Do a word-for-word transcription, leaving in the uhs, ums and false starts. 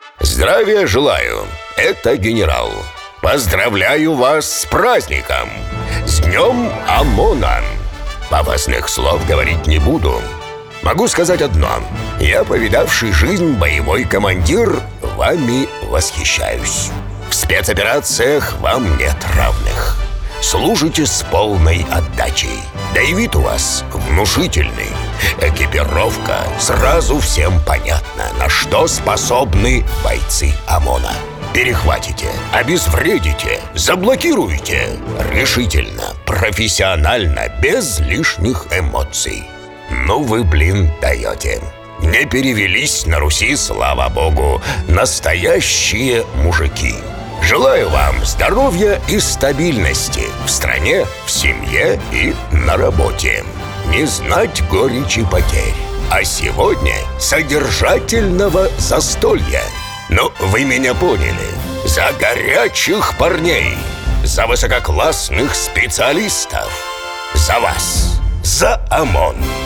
Здравия желаю, это генерал. Поздравляю вас с праздником, с Днем ОМОНа. Пафосных слов говорить не буду. Могу сказать одно: я, повидавший жизнь боевой командир, вами восхищаюсь. В спецоперациях вам нет равных. Служите с полной отдачей. Да и вид у вас внушительный. Экипировка, сразу всем понятно, на что способны бойцы ОМОНа. Перехватите, обезвредите, заблокируете. Решительно, профессионально, без лишних эмоций. Ну вы, блин, даете. Не перевелись на Руси, слава богу, настоящие мужики. Желаю вам здоровья и стабильности в стране, в семье и на работе. Не знать горечи потерь. А сегодня содержательного застолья. Ну, вы меня поняли. За горячих парней, за высококлассных специалистов, за вас, за ОМОН.